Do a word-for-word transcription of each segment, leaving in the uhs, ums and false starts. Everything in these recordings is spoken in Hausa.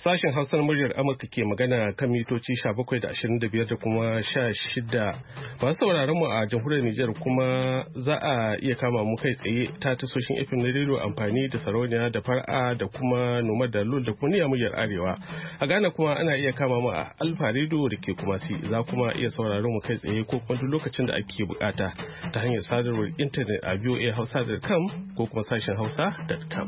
Sashen Hausa na muryar Amurka ke magana kan mitoci sha bakwai da ashirin da biyar da kuma sha shida. Masu sauraron mu a jamhuriyar Nijar kuma za a iya kama mu kai tsaye ta tasoshin F M na rediyo amfani da sarauniya da far'a da kuma noma da lul da kuniya muryar Arewa. A Ghana kuma ana iya kama mu a Alfa rediyo da ke Kumasi. Za kuma iya sauraron mu kai tsaye ko kuma duk lokacin da ake bukata ta hanyar sadarwar intanet a v o a hausa dot com ko kuma sashen hausa dot com.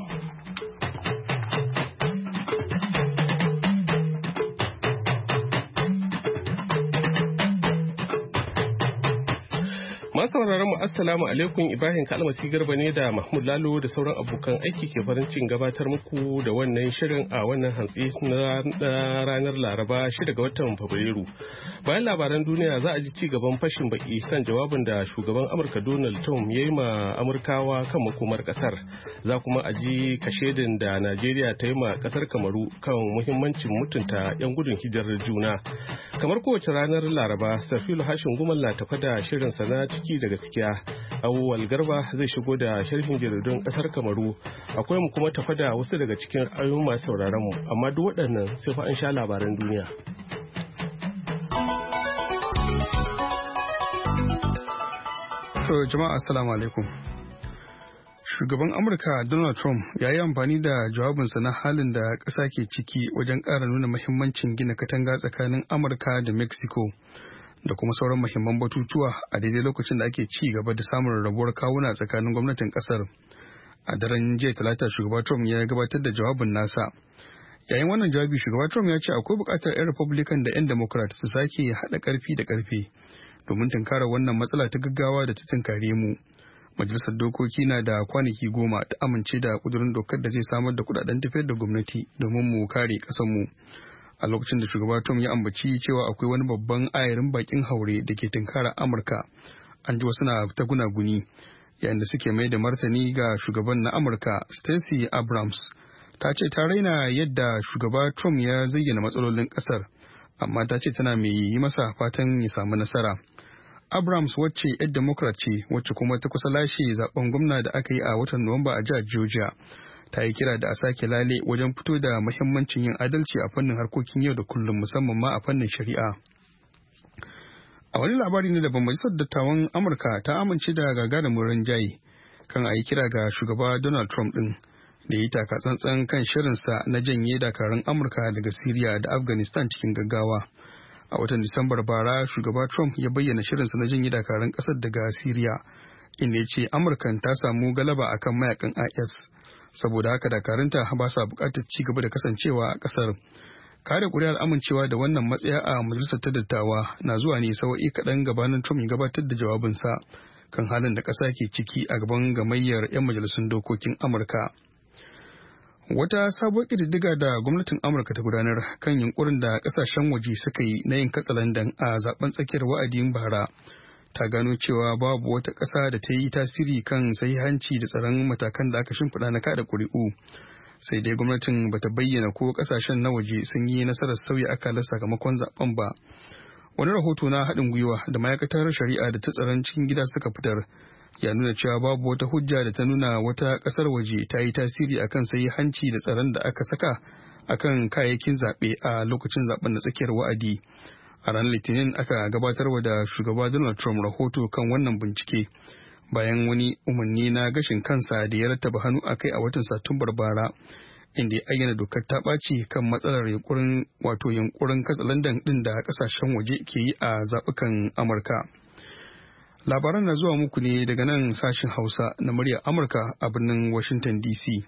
sauraron mu assalamu alaikum. Ibrahim Kalmasi Garba ne da Mahmud Lalo da sauran abokan aiki ke farin cikin gabatar muku da wannan shirin a wannan hantsi na ranar Laraba shida ga watan Fabrairu. Bayan labaran duniya za a ji ci gaban fashin baki kan jawabin da shugaban Amurka Donald Trump ya yi ma Amurkawa kan makomar kasar. Za kuma a ji kashedin da Najeriya ta yi ma kasar Kamaru kan muhimmancin mutunta 'yan gudun hijirar juna. Kamar kowace ranar Laraba, Sarfilu Hashin Gumal na tafa da shirin sana ciki da gaskiya. Awwal Garba zai shigo da sharhin jaridun kasar Kamaru. Akwai mu kuma tafa da wasu daga cikin ayoyin masu sauraron mu, amma duk waɗannan sai fa an sha labaran duniya. To jama'a assalamu alaikum. Shugaban Amurka Donald Trump ya yi amfani da jawabinsa na halin da ƙasa ke ciki wajen ƙara nuna muhimmancin gina katanga tsakanin Amurka da Mexico da kuma sauran muhimman batutuwa a daidai lokacin da ake ci gaba da samun rabuwar kawuna tsakanin gwamnatin ƙasar. A daren jiya talata shugaba Trump ya gabatar da jawabin nasa. Yayin wannan jawabi shugaba Trump ya ce akwai buƙatar 'yan Republican da 'yan Democrat su sake haɗa ƙarfi da ƙarfe domin tunkarar wannan matsala ta gaggawa da ta tunkare mu. Majalisar dokoki na da kwanaki goma ta amince da kudurin dokar da zai samar da kudaden tafiyar da gwamnati domin mu kare mu. A lokacin da shugaba Trump ya ambaci cewa akwai wani babban ayarin bakin haure da ke tunkara Amurka, an ji wasu na ta gunaguni yayin da suke mai da martani ga shugaban na Amurka Stacey Abrams. Ta ce ta raina yadda shugaba Trump ya zayyana matsalolin kasar, amma ta ce tana mai yi masa fatan ya samu nasara. Abrams wacce 'yar Democrat ce wacce kuma ta kusa lashe zaben gwamna da aka yi a watan Nuwamba a jihar Georgia, ta yi kira da a sake lale wajen fito da muhimmancin yin adalci a fannin harkokin yau da kullum musamman ma a fannin shari'a. A wani labari ne da majalisar dattawan Amurka ta amince da gagarumin rinjaye kan a yi kira ga shugaba Donald Trump din da yi taka tsantsan kan shirinsa na janye dakarun Amurka daga Syria da Afghanistan cikin gaggawa. A watan Disambar bara shugaba Trump ya bayyana shirinsa na janye dakarun kasar daga Syria, inda ya ce Amurkan ta samu galaba akan mayakan I S, saboda haka dakarunta ba sa bukatar ci gaba da kasancewa a kasar. Kare kuri'ar amincewa da wannan matsaya a majalisar ta dattawa na zuwa ne sawa'i kaɗan gabanin Trump ya gabatar da jawabinsa kan halin da ƙasa ke ciki a gaban gamayyar 'yan majalisun dokokin Amurka. Wata sabuwar ƙididdiga da gwamnatin Amurka ta gudanar kan yunkurin da ƙasashen waje suka yi na yin katsalandan a zaben tsakiyar wa'adin bara ta gano cewa babu wata ƙasa da ta yi tasiri kan sahihanci da tsaron matakan da aka shimfiɗa na kada ƙuri'u. Sai dai gwamnatin bata bayyana ko ƙasashen na waje sun yi nasarar sauya akalar sakamakon zaben ba. Wani rahoto na haɗin gwiwa da ma'aikatar shari'a da ta tsaron cikin gida suka fitar ya nuna cewa babu wata hujja da ta nuna wata kasar waje ta yi tasiri akan sai hanci da tsaron da aka saka akan kayayyakin zaɓe a lokacin zaben na tsakiyar wa'adi. A ranar Litinin aka gabatarwa da shugaba Donald Trump rahoto kan wannan bincike bayan wani umarni na gashin kansa da ya rattaba hannu a kai a watan Satumbar bara, inda ya ayyana dokar ta ɓaci kan matsalar yunkurin wato yunkurin katsalandan ɗin da ƙasashen waje ke yi a zaɓukan Amurka. Labaran na zuwa muku ne daga nan sashen Hausa na muryar Amurka a birnin Washington D C.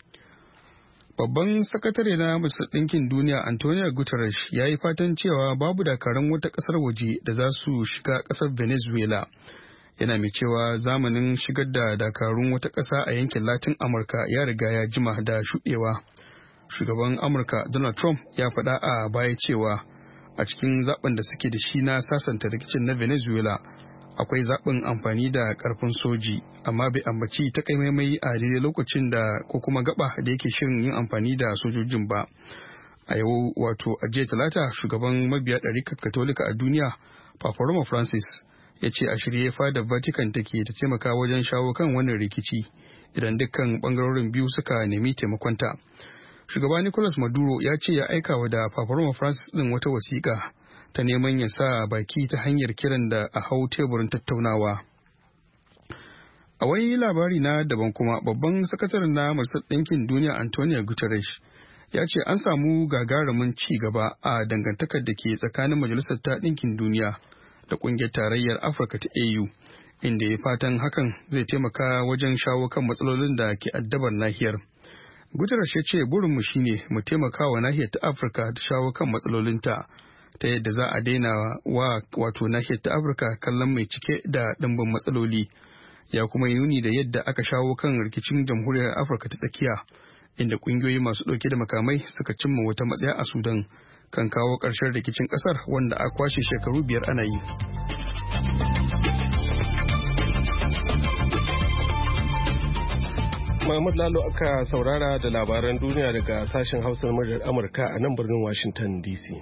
Babban sakatare na Majalisar Ɗinkin Duniya Antonio Guterres ya yi fatan cewa babu dakarun wata ƙasar waje da za su shiga ƙasar Venezuela. Yana mai cewa zamanin shigar da dakarun wata ƙasa a yankin Latin Amurka ya riga ya jima da shuɗewa. Shugaban Amurka Donald Trump ya faɗa a baya cewa a cikin zaben da suke da shi na sasanta rikicin na Venezuela akwai zaɓin amfani da ƙarfin soji, amma bai ambaci ta kaimaimai a daidai lokacin da ko kuma gaba da yake shirin yin amfani da sojojin ba. A yau wato a jiya talata shugaban mabiya ɗarikar katolika a duniya Papa Roma Francis ya ce a shirye fadar Vatican take ta taimaka wajen shawo kan wannan rikici idan dukkan ɓangarorin biyu suka nemi taimakonta. Shugaba Nicolas Maduro ya ce ya aika wa da Papa Roma Francis ɗin wata wasiƙa ta neman ya sa baki ta hanyar kiran da a hau teburin tattaunawa. A wani labari na daban kuma babban sakataren na Majalisar Ɗinkin Duniya Antonio Guterres ya ce an samu gagarumin ci gaba a dangantakar da ke tsakanin Majalisar ta Ɗinkin Duniya da Ƙungiyar Tarayyar Afirka ta A U, inda ya fatan hakan zai taimaka wajen shawo kan matsalolin da ke addabar nahiyar. Guterres ya ce burinmu shine mu taimaka wa nahiyar ta Afirka ta shawo kan matsalolinta ta yadda za a daina wa wato nahiyar ta Afirka kallon mai cike da ɗimbin matsaloli. Ya kuma yi nuni da yadda aka shawo kan rikicin jamhuriyar Afirka ta tsakiya, inda ƙungiyoyi masu ɗauke da makamai suka cimma wata matsaya a Sudan kan kawo ƙarshen rikicin ƙasar wanda a kwashe shekaru biyar ana yi. Mahmud Lalo aka saurara da labaran duniya daga sashen Hausar muryar Amurka a nan birnin Washington D C.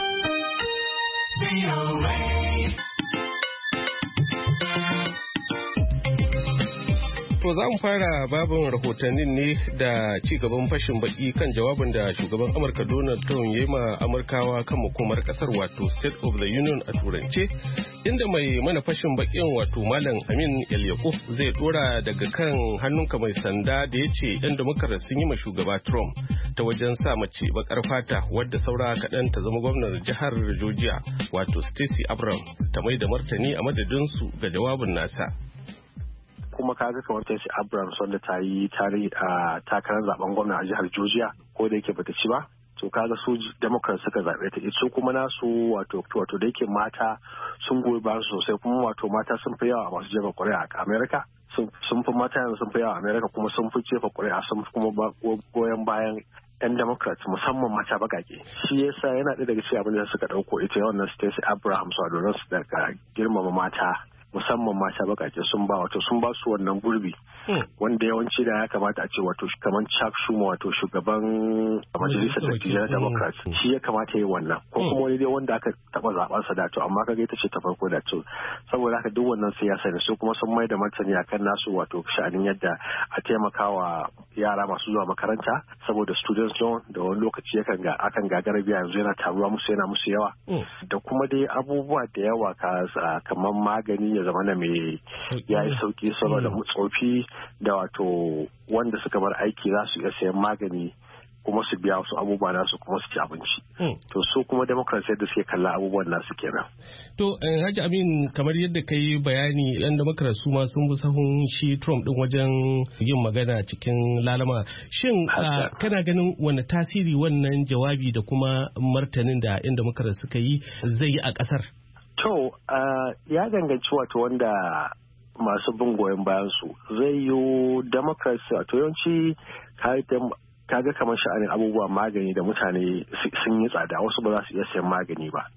To za mu fara babin rahotannin ne da ci gaban fashin baki kan jawabin da shugaban Amurka Donald Trump ya yi ma Amurkawa kan makomar kasar wato State of the Union a turance, inda mai mana fashin bakin wato Malam Amin El Yakub zai dora daga kan hannunka mai sanda da ya ce yan Democrats sun yi ma shugaba Trump ta wajen sa mace bakar fata wadda saura kaɗan ta zama gwamnar jihar Georgia wato Stacey Abrams ta mai da martani a madadinsu ga jawabin nasa. Kuma kaga kamar Stacey Abrams wanda ta yi tarihi a takarar zaben gwamna a jihar Georgia ko da yake bata ci ba, to kaga su Democrats suka zaɓe ta. Su kuma nasu wato wato da yake mata sun goyi bayan sosai, kuma wato mata sun fi yawa masu jefa ƙuri'a a America, sun fi mata yanzu sun fi yawa a America, kuma sun fi jefa ƙuri'a, sun fi kuma goyon bayan 'yan Democrats musamman mata bakake. Shi yasa yana ɗaya daga cikin abin da suka ɗauko ita wannan Stacey Abrams wato don su daga girmama mata musamman mata bakake sun ba wato sun ba su wannan gurbi wanda yawanci da ya kamata a ce wato kamar Chuck Schumer wato shugaban majalisar dattijai na Democrats shi ya kamata yi wannan ko kuma wani dai wanda aka taba zaben sa da to amma kaga ita ce ta farko da to saboda haka duk wannan siyasa ne su kuma sun mai da martani akan nasu wato sha'anin yadda a taimakawa yara masu zuwa makaranta saboda students loan da wani lokaci yakan ga akan gagara biya yanzu yana taruwa musu yana musu yawa da kuma dai abubuwa da yawa ka kamar magani ya zama na mai ya yi sauki saboda tsofi da wato wanda suka bar aiki za su iya sayan magani kuma su biya wasu abubuwa nasu kuma su ci abinci. To su kuma Democrats yadda suke kalla abubuwan nasu kenan. To Haji Amin, kamar yadda ka yi bayani yan Democrats su ma sun bi sahun shi Trump din wajen yin magana cikin lalama. Shin kana ganin wani tasiri wannan jawabi da kuma martanin da yan Democrats suka yi zai yi a kasar? To ya danganci wato wanda masu bin goyon bayan su zai yi Democrats wato yawanci kaga kamar sha'anin abubuwa magani da mutane sun yi tsada wasu ba za su iya sayan magani ba.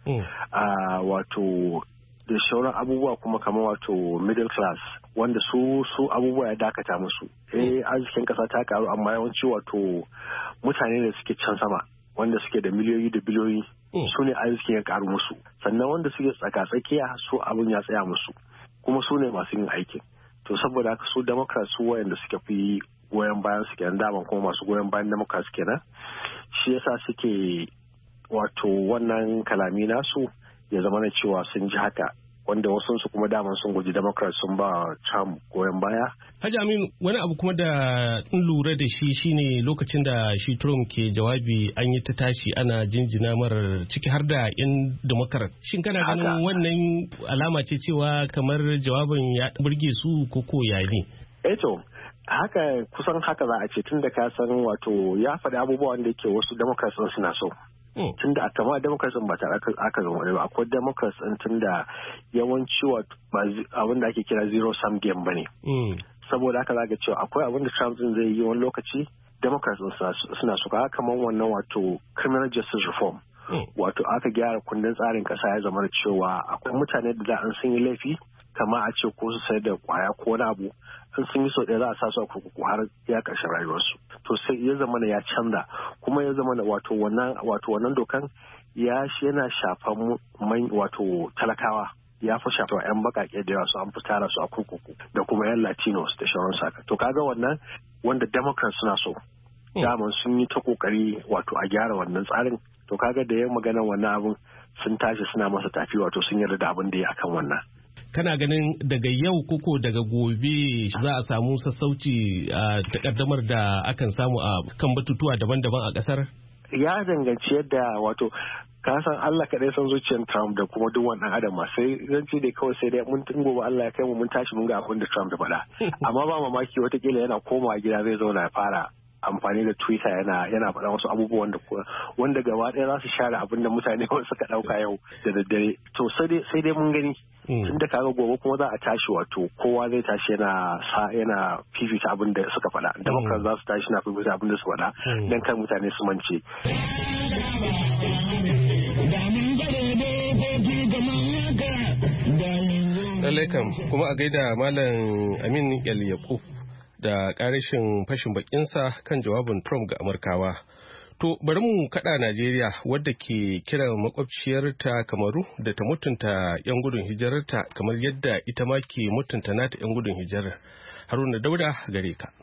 Wato da shauran abubuwa kuma kamar wato middle class wanda su su abubuwa ya dakata musu. Eh arzikin kasa ta karu amma yawanci wato mutane da suke can sama wanda suke da miliyoyi da biliyoyi su ne arzikin ya karu musu, sannan wanda suke tsaka-tsakiya su abin ya tsaya musu kuma su ne masu yin aikin. To saboda haka su Democrats su wayanda suka fi goyon bayan su kenan daman kuma masu goyon bayan Democrats kenan shi yasa suke wato wannan kalami nasu ya zama na cewa sun ji haka wanda wasu su kuma daman sun guji Democrats sun ba Trump goyon baya. Haji Amin, wani abu kuma da in lura da shi shine lokacin da shi Trump ke jawabi an yi ta tashi ana jinjina marar ciki har da yan Democrat. Shin kana ganin wannan alama ce cewa kamar jawabin ya burge su ko ko ya ne? Eh to, haka kusan haka za a ce tun da ka san wato ya faɗi abubuwan da yake wasu Democrats suna so. Tun da kama Democrats ba tare aka zama wani ba akwai Democrats ɗin tun da yawanci abin da ake kira zero sum game ba ne. Saboda haka za ka cewa akwai abin da Trump zai yi wani lokaci Democrats suna so haka kamar wannan wato criminal justice reform. Wato aka gyara kundin tsarin kasa ya zama da cewa akwai mutane da da an sun yi laifi kama a ce ko su sayar da kwaya ko wani abu in sun yi sau ɗaya za a sa su a kurkuku har ya ƙarshen rayuwarsu. To sai ya zama ya canza kuma ya zama wato wannan wato wannan dokan ya shi yana shafan wato talakawa ya fi shafa yan baƙaƙe da yawa su an fi tara su a kurkuku da kuma yan Latinos da shauran saka. To kaga wannan wanda Democrats suna so daman sun yi ta kokari wato a gyara wannan tsarin. To kaga da ya magana wannan abin sun tashi suna masa tafi wato sun yarda da abin da ya akan wannan. Kana ganin daga yau koko daga gobe za a samu sassauci a takaddamar da akan samu a kan batutuwa daban-daban a kasar? Ya danganci yadda wato ka san Allah kaɗai san zuciyar Trump da kuma duk wannan adam sai zan ce dai kawai sai dai mun tun gobe Allah ya kai mu mun tashi mun ga abin da Trump da faɗa. Amma ba mamaki watakila yana komawa gida zai zauna ya fara amfani da Twitter yana yana faɗa wasu abubuwan da wanda gaba ɗaya za su share abin da mutane suka ɗauka yau da daddare. To sai dai mun gani. Tun da kaga gobe kuma za a tashi wato kowa zai tashi yana sa yana fifita abin da suka faɗa. Democrats za su tashi na fifita abin da su faɗa don kan mutane su mance. Lallai kam kuma a gaida Malam Amin El Yakub da ƙarashin fashin bakinsa kan jawabin Trump ga Amurkawa. To bari mu kaɗa Najeriya wadda ke kiran makwabciyarta Kamaru da ta mutunta 'yan gudun hijirarta kamar yadda ita ma ke mutunta nata 'yan gudun hijirar. Haruna Dauda gare ka.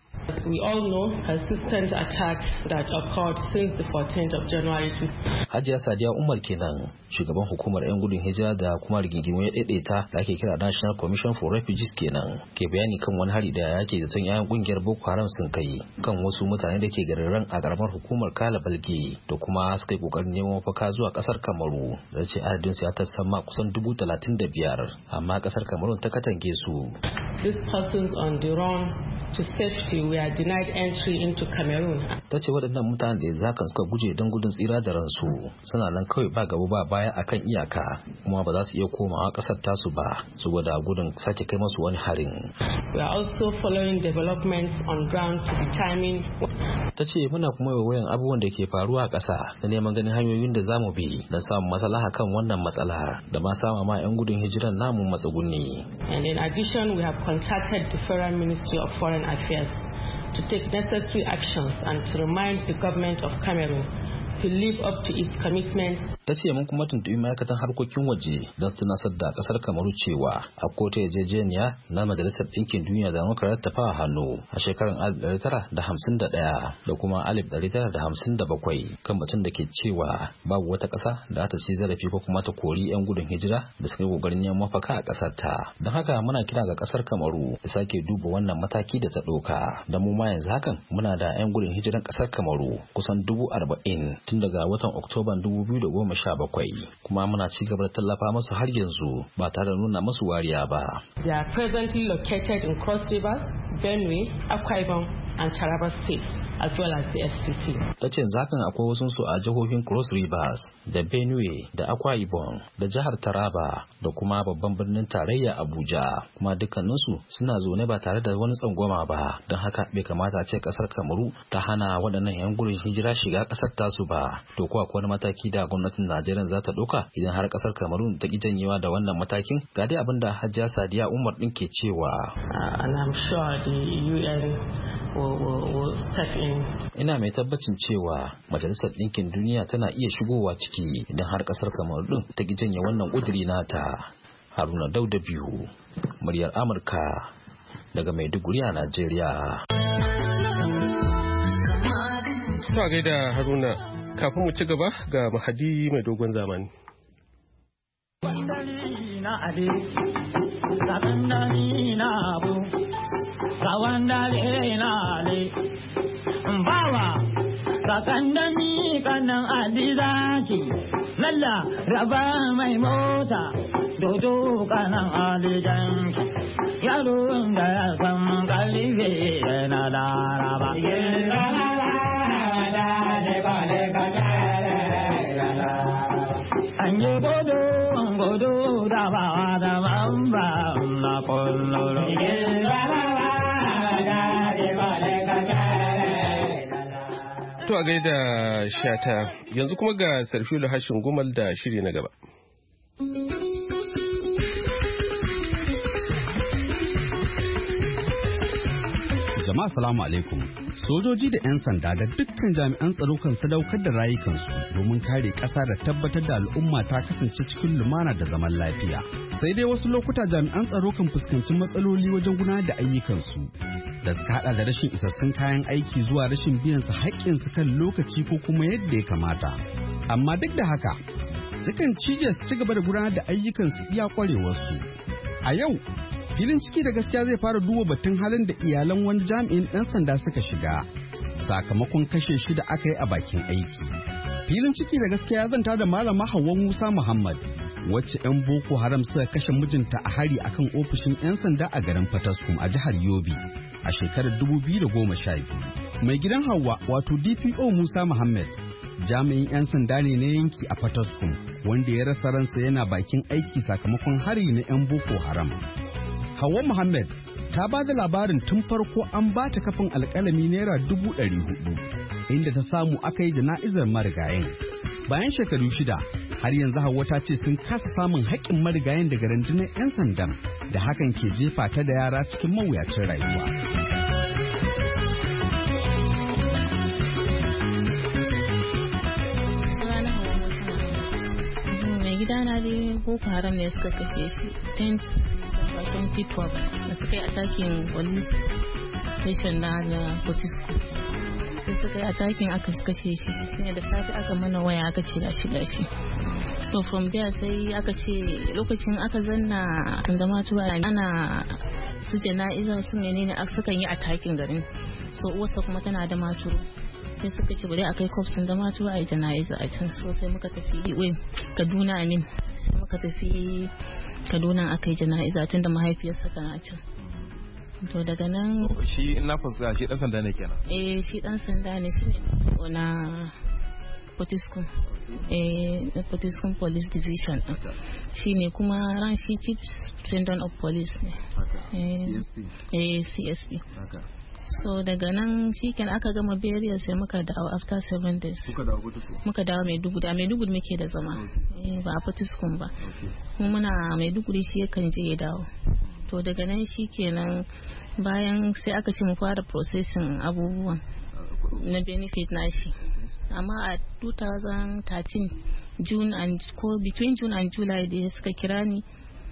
We all know persistent attacks that occurred since the fourteenth of January. Hajiya Sadiya Umar kenan shugaban hukumar 'yan gudun hijira da kuma rigingimu ya daidaita da ake kira National Commission for Refugees kenan ke bayani kan wani hari da yake da tun 'yan kungiyar Boko Haram sun kai kan wasu mutane da ke garin a karamar hukumar Kala Balge da kuma suka yi kokarin neman mafaka zuwa kasar Kamaru da ce adadin su ya tasamma kusan dubu talatin da biyar amma kasar Kamaru ta katange su. These persons on the run to safety were denied entry into Cameroon. Ta ce waɗannan mutanen da zakan suka guje don gudun tsira da ransu suna nan kawai ba gaba ba baya akan iyaka kuma ba za su iya komawa ƙasar tasu ba saboda gudun sake kai masu wani harin. We are also following developments on ground to determine. Ta ce muna kuma wayan abubuwan da ke faruwa a ƙasa da neman ganin hanyoyin da za mu bi don samun maslaha kan wannan matsala da ma sama ma 'yan gudun hijiran namu matsuguni. And in addition, we have contacted the Federal Ministry of Foreign Affairs to take necessary actions and to remind the government of Cameroon to live up to its commitments. Ta ce mun kuma tuntuɓi ma'aikatan harkokin waje don su tunasar da ƙasar Kamaru cewa a kota yarjejeniya na Majalisar Ɗinkin Duniya da muka rattafa hannu a shekarar alif ɗari tara da hamsin da ɗaya da kuma alif ɗari tara da hamsin da bakwai kan batun da ke cewa babu wata ƙasa da ta ci zarafi ko kuma ta kori 'yan gudun hijira da suka yi ƙoƙarin neman mafaka a ƙasar ta. Don haka muna kira ga ƙasar Kamaru da sake duba wannan mataki da ta ɗauka. Da mu ma yanzu hakan muna da 'yan gudun hijiran ƙasar Kamaru kusan dubu arba'in tun daga watan Oktoban dubu biyu da goma sha bakwai kuma muna ci gaba da tallafa masu har yanzu ba tare da nuna masu wariya ba. They are presently located in Cross River, Benue, Akwa Ibom and Taraba states as well as the F C T. Ta ce zakan akwai wasu su a jihohin Cross Rivers da Benue da Akwa Ibom da jihar Taraba da kuma babban birnin tarayya Abuja kuma dukkaninsu suna zaune ba tare da wani tsangwama ba don haka bai kamata a ce kasar Kamaru ta hana waɗannan 'yan gudun hijira shiga kasar tasu ba. To ko akwai wani mataki da gwamnatin Najeriya za ta ɗauka idan har kasar Kamaru ta ki janyewa da wannan matakin? Ga dai abin da Hajiya Sadiya Umar ɗin ke cewa. And I'm sure the U N will, will, will step in. Ina mai tabbacin cewa Majalisar Ɗinkin Duniya tana iya shigowa ciki idan har kasar Kamaru ɗin ta ki janye wannan ƙudiri nata. Haruna Dauda biyu, muryar Amurka daga Maiduguri a Najeriya. Ta gaida Haruna, kafin mu ci gaba ga Mahadi mai dogon zamani. Bawa sakandami kanan alizaki lalla raba mai mota dodo kanan alijanki yaro da ya san kalife yana laraba an yi godo godo da ba da mamba na kullum To a gaida shata yanzu kuma ga Sarfilu Hashin Gumal da shiri na gaba. Jama'a salamu alaikum. Sojoji da 'yan sanda da dukkan jami'an tsaro kan sadaukar da rayukansu domin kare ƙasa da tabbatar da al'umma ta kasance cikin lumana da zaman lafiya. Sai dai wasu lokuta jami'an tsaro kan fuskanci matsaloli wajen gudanar da ayyukansu. da suka hada da rashin isassun kayan aiki zuwa rashin biyan su haƙƙin su kan lokaci ko kuma yadda ya kamata. Amma duk da haka sukan cije su ci gaba da gudanar da ayyukan su iya kwarewar su. A yau filin ciki da gaskiya zai fara duba batun halin da iyalan wani jami'in ɗan sanda suka shiga sakamakon kashe shi da aka yi a bakin aiki. Filin ciki da gaskiya ya zanta da malama Hauwa Musa Muhammad wacce 'yan Boko Haram suka kashe mijinta a hari akan ofishin 'yan sanda a garin Fataskum a jihar Yobe a shekarar dubu biyu da goma sha biyu. Mai gidan Hauwa wato D P O Musa Muhammad jami'in 'yan sanda ne na yanki a Fataskum wanda ya rasa ransa yana bakin aiki sakamakon hari na 'yan Boko Haram. Hauwa Muhammad ta ba da labarin tun farko an ba ta kafin alƙalami naira dubu ɗari hudu inda ta samu aka yi jana'izar marigayen. Bayan shekaru shida har yanzu Hauwa ta ce sun kasa samun haƙƙin marigayen daga rundunar 'yan sandan da hakan ke jefa ta da yara cikin mawuyacin rayuwa. Mai gidana dai Boko Haram ne suka kashe shi twenty twelve da suka yi atakin wani station na na Potisco. Sai suka yi atakin aka kashe shi shine da safe aka mana waya aka ce gashi gashi. So from there sai aka ce lokacin aka zanna da matuwa ana su jana'iza su menene sukan yi atakin garin. So uwarsa kuma tana da maturu. Sai suka ce bari a kai kofsin da matuwa a yi jana'iza a can. So sai muka tafi wai Kaduna Amin. Sai muka tafi Kaduna aka yi jana'iza tun da mahaifiyarsa tana can. To daga nan shi ina fuska shi dan sanda ne kenan. Eh shi dan sanda ne shi ne na Potiskum. Eh na Potiskum Police Division. Shi ne kuma ran shi Chief Superintendent of Police ne. Eh C S P. So daga nan shiken aka gama burial sai muka dawo after seven days. Muka dawo Potiskum. Muka dawo Maiduguri, a Maiduguri muke da zama. Eh ba a Potiskum ba. Mu muna Maiduguri shi yakan je ya dawo. To daga nan shikenan bayan sai aka ce mu fara processing abubuwan na benefit nashi. Amma a two thousand thirteen June and ko between June and July da suka kira ni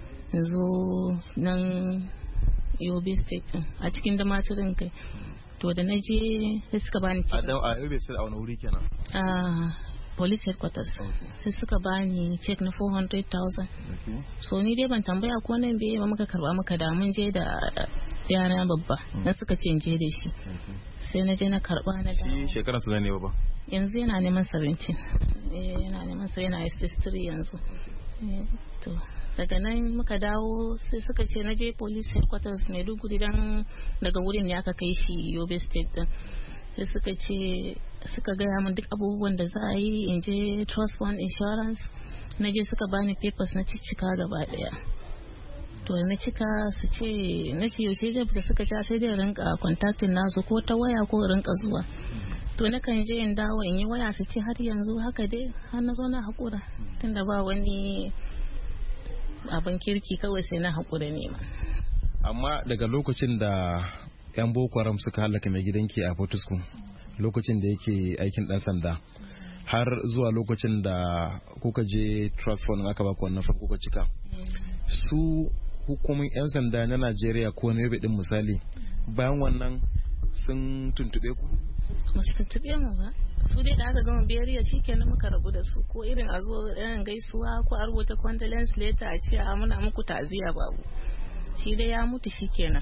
zo nan Yobe State a cikin damatirin kai. To da na je sai suka bani check. A Yobe State a wani wuri kenan? Ah police headquarters. Sai suka bani check na four hundred thousand. So ni dai ban tambaya ko nan bai ba muka karba muka da mun je da yara babba. Dan suka ce in je da shi. Sai na je na karba na da. Shi shekarar sa ne ba? Yanzu yana neman seventeen. Eh yana neman sai yana S S three yanzu. To daga nan muka dawo sai suka ce na je police headquarters Maiduguri dan daga wurin ne aka kai shi Yobe State din. Sai suka ce suka gaya min duk abubuwan da za a yi in je trust fund insurance. Na je suka bani papers na cika gaba daya. To na cika su ce na ce yaushe zai fita suka ce sai dai rinka contacting nasu ko ta waya ko rinka zuwa. To na kan je in dawo in yi waya su ce har yanzu haka dai har na zo na haƙura tunda ba wani abin kirki kawai sai na haƙura ne ma. Amma daga lokacin da 'yan Boko Haram suka halaka mai gidanki a Potiskum lokacin da yake aikin dan sanda har zuwa lokacin da kuka je trust fund aka ba ku wannan farko kuka cika su hukumin 'yan sanda na Najeriya ko na Yobe din misali bayan wannan sun tuntube ku? Ba su tuntube mu ba. Su dai da aka gama biyariya shikenan muka rabu da su ko irin a zo irin gaisuwa ko a rubuta condolence letter a ce a muna muku ta'aziyya babu. Shi dai ya mutu shikenan.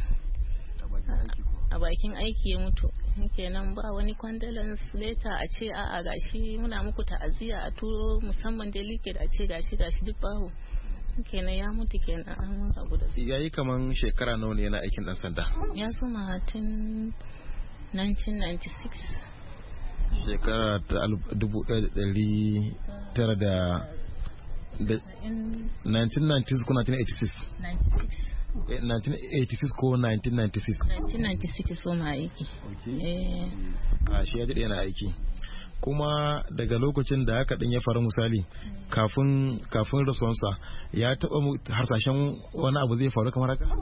A bakin aiki ya mutu. Kenan ba wani condolence letter a ce a'a gashi muna muku ta'aziyya a turo musamman delicate a ce gashi gashi duk babu. Kenan ya mutu kenan an rabu da su. Yayi kaman shekara nawa ne yana aikin dan sanda? Ya suma tun nineteen ninety-six. Shekara ta dubu ɗaya da ɗari tara da nineteen ninety-six ko nineteen eighty-six? nineteen eighty-six ko nineteen ninety-six? nineteen ninety-six so ma aiki. Eh. A shi ya daɗe yana aiki. Kuma daga lokacin da haka din ya faru misali kafin kafin rasuwansa ya taɓa harsashen wani abu zai faru kamar haka?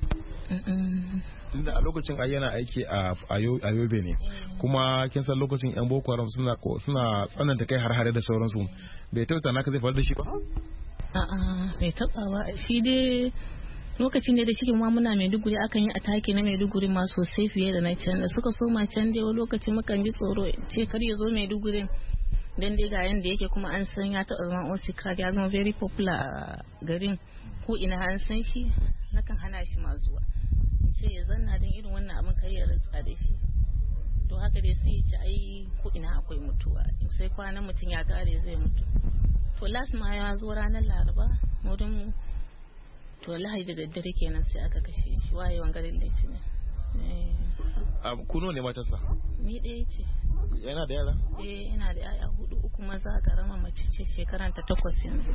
Inda a lokacin ai yana aiki a a Yobe ne kuma kin san lokacin yan Boko Haram suna suna tsananta kai har hare da sauransu bai tabbata naka zai faru da shi ba? A'a bai taba ba shi dai lokacin da da shi ma muna Maiduguri akan yi atake na Maiduguri ma sosai fiye da na can da suka soma can dai wani lokaci mukan ji tsoro ce kar ya zo Maiduguri dan dai ga yanda yake kuma an san ya taɓa zama Osi Crack ya zama very popular a garin ko ina an san shi nakan hana shi ma zuwa ce ya zanna don irin wannan abin kar ya rantsa da shi to haka dai sai ya ci ai ko ina akwai mutuwa sai kwanan mutum ya kare zai mutu to last ma ya zo ranar Laraba wurin to Lahadi da daddare kenan sai aka kashe shi wayewan garin Litinin. A kuno ne matarsa? Ni ɗaya ce. Yana da yara? Eh ina da yaya hudu uku maza karama mace ce shekaran ta takwas yanzu.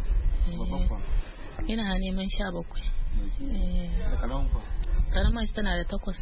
Ina neman sha bakwai. Karama tana da takwas.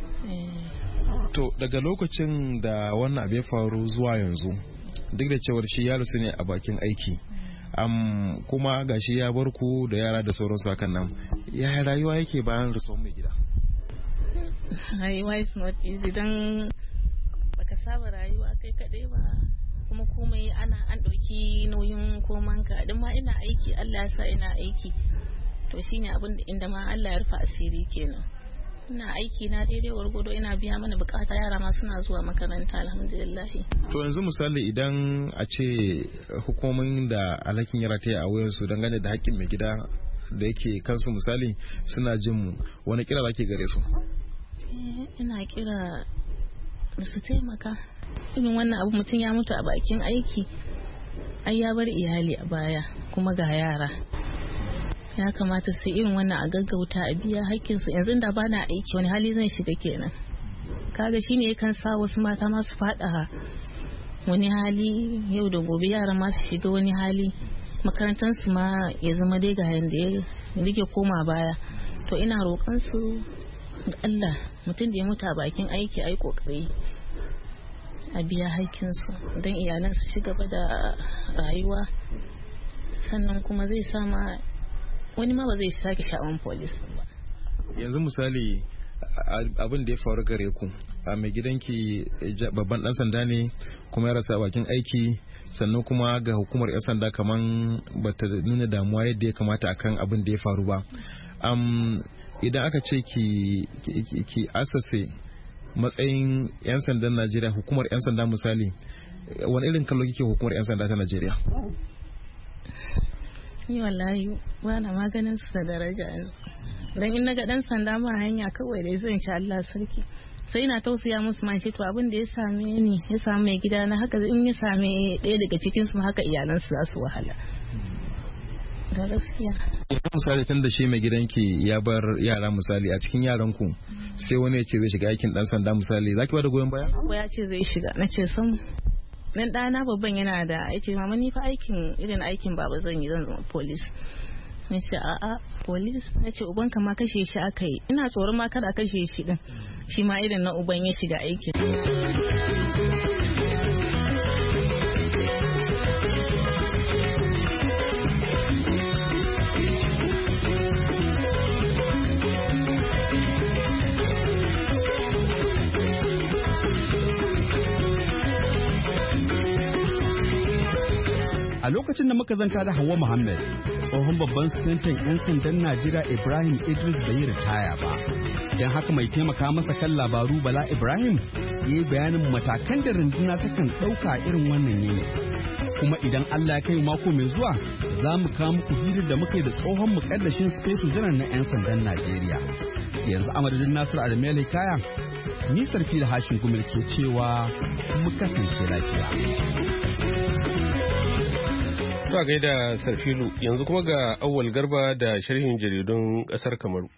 To daga lokacin da wannan abu ya faru zuwa yanzu duk da cewar shi yaro su ne a bakin aiki um, kuma gashi ya bar ku da yara da sauransu hakan nan ya rayuwa yake bayan rasuwan mai gida? Rayuwa is not easy don baka saba rayuwa kai kadai ba kuma komai ana an ɗauki nauyin komanka don ma ina aiki Allah ya sa ina aiki to shine abin da inda ma Allah ya rufa asiri kenan ina aiki na daidai gwargwado ina biya mana bukata yara ma suna zuwa makaranta alhamdulillah. To yanzu misali idan a ce hukumomin da alhakin yara ta yi a wayansu dangane da haƙƙin mai gida da yake kansu misali suna jin mu wani kira zake gare su? Ina kira da su taimaka irin wannan abu mutum ya mutu a bakin aiki ai ya bar iyali a baya kuma ga yara ya kamata sai irin wannan a gaggauta a biya hakkinsu yanzu da ba na aiki wani hali zan shiga kenan kaga shine yakan sa wasu mata masu fada wani hali yau da gobe yara masu shiga wani hali makarantarsu ma ya zama dai ga yanda ya rike koma baya to ina roƙon su ga Allah mutum da ya mutu a bakin aiki ai kokari a biya hakkinsu don iyalan su ci gaba da rayuwa sannan kuma zai sama wani ma ba zai sake sha'awan polis ba. Yanzu misali abin da ya faru gare ku a mai gidanki babban dan sanda ne kuma ya rasa bakin aiki sannan kuma ga hukumar yan sanda kaman bata nuna damuwa yadda ya kamata akan abin da ya faru ba. Um, idan aka ce ki ki, ki asase matsayin yan sandan Najeriya hukumar yan sanda misali wani irin kallo kike hukumar yan sanda ta Najeriya? Ni wallahi ba na maganin su da daraja yanzu dan in naga dan sanda ma hanya kawai da zan ci Allah sarki sai ina tausaya musu ma ce to abin da ya same ni ya same mai gida na haka in ya same ɗaya daga cikin su haka iyalan su za su wahala da gaskiya. Yanzu misali tun da shi mai gidanki ya bar yara misali a cikin yaran ku sai wani ya ce zai shiga aikin dan sanda misali zaki ba da goyon baya? Ko ya ce zai shiga na ce sam nan ɗana babban yana da ya ce mama ni fa aikin irin aikin baba zan yi zan zama polis na ce a'a polis na ce uban ka ma kashe shi aka yi ina tsoron ma kada kashe shi din shi ma irin na uban ya shiga aikin. A lokacin da muka zanta da Hauwa Muhammad, tsohon babban sanatan 'yan sandan Najeriya Ibrahim Idris bai ritaya ba. Don haka mai taimaka masa kan labaru Bala Ibrahim ya yi bayanin matakan da runduna takan ɗauka irin wannan yanayi. Kuma idan Allah ya kai mako mai zuwa, za mu kawo muku hirar da muka yi da tsohon mukaddashin Sufeto Janar na 'yan sandan Najeriya. Yanzu a madadin Nasiru Adamu Kaya, ni Sarfi da Hashin Gumel ke cewa mu kasance lafiya. Zuwa gaida Sarfilu yanzu kuma ga Auwal Garba da sharhin jaridun ƙasar Kamaru.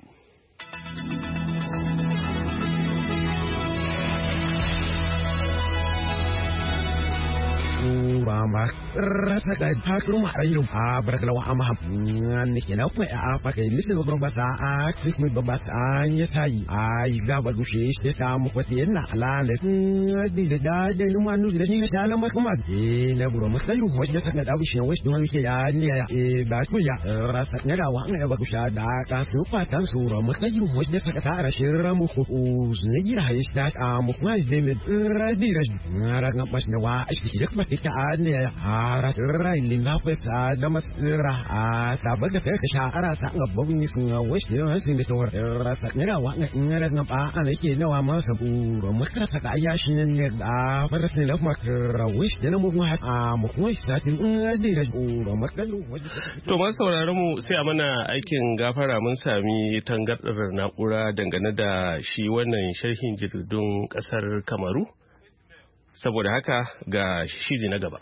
Bamba rasa ka hakru ma rayu a barakala wa amma ne ke na kuma a fa kai lissa ga ba sa a sik mu ba sa ya sai ai ga ba dushe shi ta mu ko tin na ala le di da da da nu ma nu da ni da la ma kuma e na buro ma sai ho ya saka da bu shi wai don ke ya ne ya e ba ku ya rasa ne da wa ne ba ku sha da ka su fa tan su ro ma sai ho ya saka ta ra shi ra mu ko ne gira ya sta a mu kuma zai me ra di ra na ra ga pas ne wa a shi da kuma ke ta ne ya a rai linga fata da masira a sabar da ka sha'ara sa gaban sun wasu yawan sun da tawar rasa ne wa in ra na ba ana ke nawa masa buru maka saka ayashi ne da farasin la makra wish da mu a mu kuma satin in da buru maka to ma sauraron mu sai a mana aikin gafara mun sami tangardar na'ura dangane da shi wannan sharhin jaridun kasar Kamaru saboda haka ga shiri na gaba.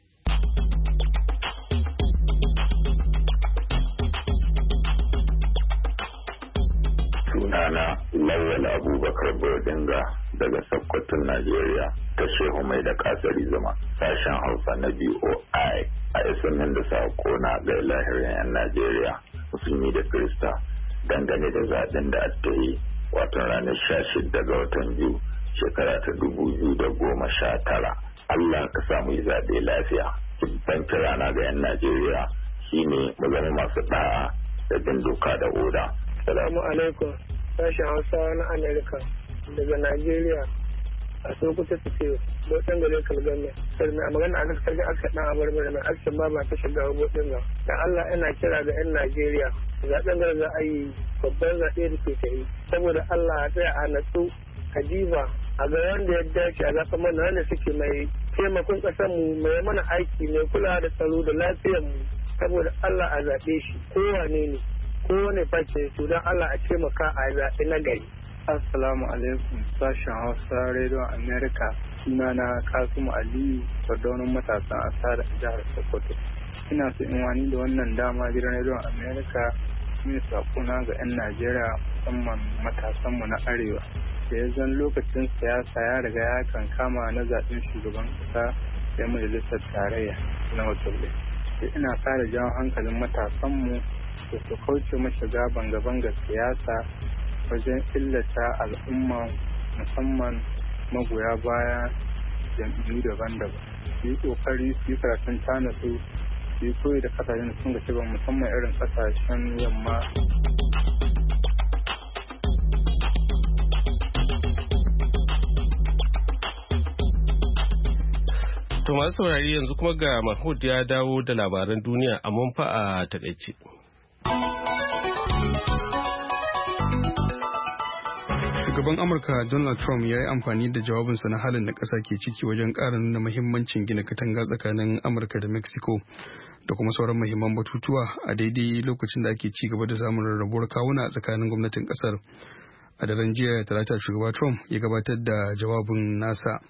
Sunana Lawal Abubakar Bodinga daga Sokoton Najeriya ta Shehu Mai da Kasari Zuma sashen Hausa na B O I a isanin da sakona ga lahirin 'yan Najeriya musulmi da Kirista dangane da zaɓen da aka yi watan ranar sha shida ga watan biyu shekara ta dubu biyu da goma sha tara. Allah ka samu yi zaɓe lafiya. Babban kirana ga 'yan Najeriya shine mu zama masu ɗa'a da bin doka da oda. Salamu alaikum sashen Hausa na Amerika daga Najeriya a Sokoto State Botsin gare Kalgame. Sai mai magana a nan sarki aka dan abar mai mai action ba ba ta shiga Botsin ga. Dan Allah ina kira ga 'yan Najeriya zaben da za a yi babban zaɓe da ke tafi saboda Allah ya tsaya a natsu Hadiba a ga wanda ya dace a zaɓen mana wanda suke mai taimakon ƙasar mu mai mana aiki mai kula da tsaro da lafiyar mu saboda Allah a zaɓe shi kowane ne kowane face to don Allah a taimaka a zaɓe na gari. Assalamu alaikum sashen Hausa Radio America sunana Kasimu Aliyu Sardaunin matasan asa da jihar Sokoto. Ina so in wani da wannan dama gidan Radio America ne sakona ga 'yan Najeriya musamman matasanmu na Arewa. Da ya zan lokacin siyasa ya riga ya kan kama na zaɓen shugaban ƙasa da majalisar tarayya na wakilai. Sai ina kara jawo hankalin matasanmu da su kauce mashiga banga-banga siyasa wajen illata al'umma musamman magoya baya jam'iyyu daban-daban. Su yi ƙoƙari su yi karatun tanatsu su yi koyi da kasashen sun ga shiga musamman irin kasashen yamma. To masu saurari yanzu kuma ga Mahmud ya dawo da labaran duniya a manfa a takaice. Shugaban Amurka Donald Trump ya yi amfani da jawabinsa na halin da ƙasa ke ciki wajen ƙara nuna muhimmancin gina katanga tsakanin Amurka da Mexico da kuma sauran muhimman batutuwa a daidai lokacin da ake ci gaba da samun rarrabuwar kawuna a tsakanin gwamnatin ƙasar. A daren jiya talata shugaba Trump ya gabatar da jawabin nasa.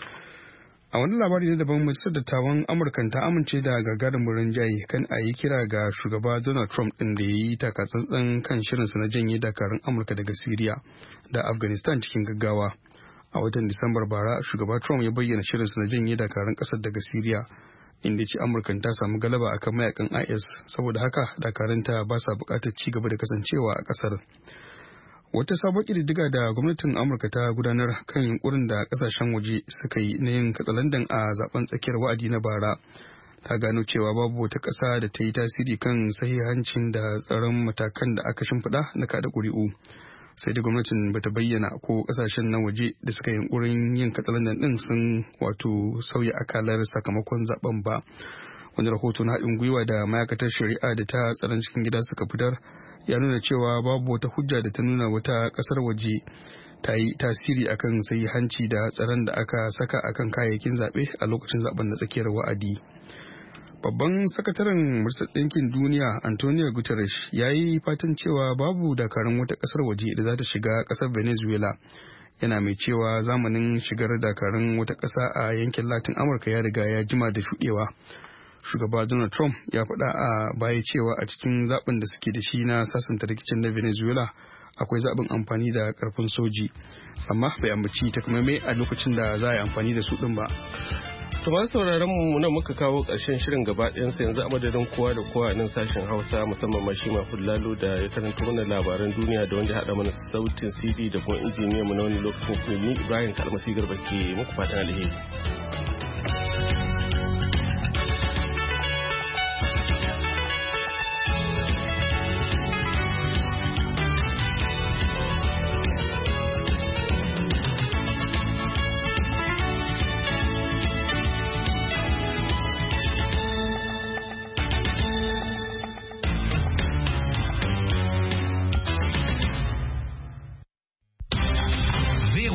A wani labari na daban majalisar dattawan Amurka ta amince da gagarumin rinjaye kan a yi kira ga shugaba Donald Trump ɗin da ya yi takatsantsan kan shirinsa na janye dakarun Amurka daga Siriya da Afghanistan cikin gaggawa. A watan Disambar bara shugaba Trump ya bayyana shirinsa na janye dakarun ƙasar daga Siriya inda ce Amurka ta samu galaba akan mayakan I S saboda haka dakarunta ba sa buƙatar ci gaba da kasancewa a ƙasar. Wata sabon ƙididdiga da gwamnatin Amurka ta gudanar kan yunkurin da ƙasashen waje suka yi na yin katsalandan a zaben tsakiyar wa'adi na bara ta gano cewa babu wata ƙasa da ta yi tasiri kan sahihancin da tsaron matakan da aka shimfiɗa na kada ƙuri'u. Sai da gwamnatin bata bayyana ko ƙasashen na waje da suka yi yunkurin yin katsalandan ɗin sun wato sauya akalar sakamakon zaben ba. Wani rahoto na haɗin gwiwa da ma'aikatar shari'a da ta tsaron cikin gida suka fitar ya nuna cewa babu wata hujja da ta nuna wata kasar waje ta yi tasiri akan sahihanci da tsaron da aka saka akan kayayyakin zaɓe a lokacin zaben na tsakiyar wa'adi. Babban sakataren Majalisar Ɗinkin Duniya Antonio Guterres ya yi fatan cewa babu dakarun wata kasar waje da za ta shiga kasar Venezuela. Yana mai cewa zamanin shigar dakarun wata ƙasa a yankin Latin Amurka ya riga ya jima da shuɗewa. Shugaba Donald Trump ya faɗa a baya cewa a cikin zaɓin da suke da shi na sasanta rikicin na Venezuela akwai zaɓin amfani da ƙarfin soji, amma bai ambaci takamaimai a lokacin da za a yi amfani da su ɗin ba. To masu sauraron mu nan muka kawo ƙarshen shirin gaba ɗayansa yanzu a madadin kowa da kowa nan sashen Hausa musamman ma shi Mahmud Lalo da ya karanta mana labaran duniya da wanda ya haɗa mana sautin C D da kuma injiniyan mu na wani lokacin ni Ibrahim Kalmasi Garba ke muku fatan alheri.